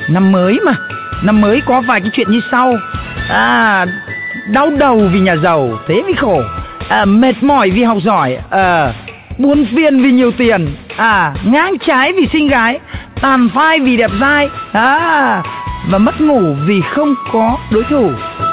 Năm mới mà, năm mới có vài cái chuyện như sau. Đau đầu vì nhà giàu, thế mới khổ. Mệt mỏi vì học giỏi. Buồn phiền vì nhiều tiền. Ngang trái vì xinh gái, tàn phai vì đẹp dai. Và mất ngủ vì không có đối thủ.